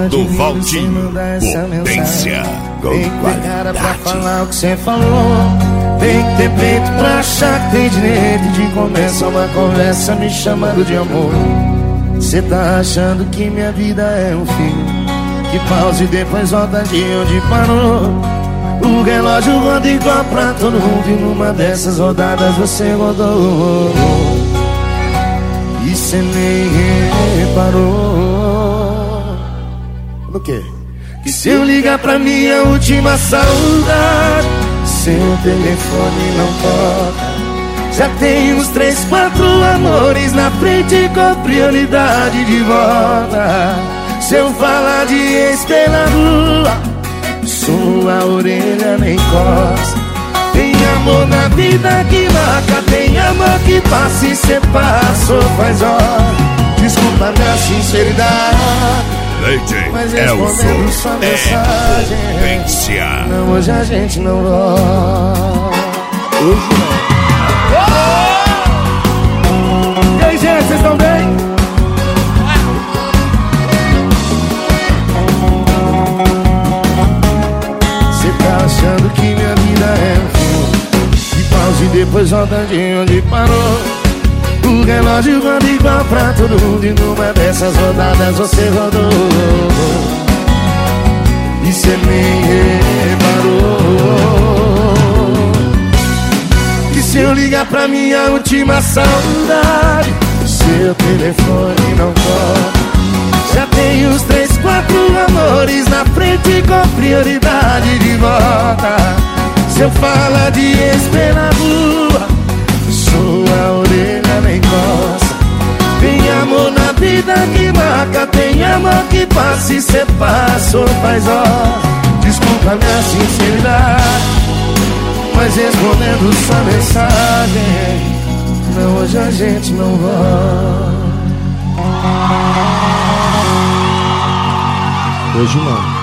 do Valtinho, potência com tem que ter qualidade. cara pra falar o que cê falou, tem que ter peito pra achar que tem direito de começar uma conversa me chamando de amor. Cê tá achando que minha vida é um fim, que pausa e depois volta de onde parou. O relógio roda igual pra todo mundo e numa dessas rodadas você rodou e cê nem reparou. No quê? Que se eu ligar pra minha última saudade, seu telefone não toca. Já tem uns 3, 4 amores na frente com prioridade de volta. Se eu falar de ex pela rua, sua orelha nem coça. Tem amor na vida que marca, tem amor que passa e cê passou faz hora. Desculpa minha sinceridade, mas respondendo sua mensagem, potência. não, hoje a gente não volta. Hoje não. E aí, gente, vocês estão bem? Cê tá achando que minha vida é um filme, que pausa e depois volta de onde parou. O relógio roda igual pra todo mundo e numa dessas rodadas você rodou e cê nem reparou. Que se eu ligar pra minha última saudade, seu telefone não toca. Já tem uns 3, 4 amores na frente com prioridade de volta. Se eu falar de ex pela rua, sua orelha nem coça. Tem amor na vida que marca, tem amor que passa e cê passou faz hora. Desculpa minha sinceridade, mas respondendo sua mensagem, não, hoje a gente não volta. Hoje não.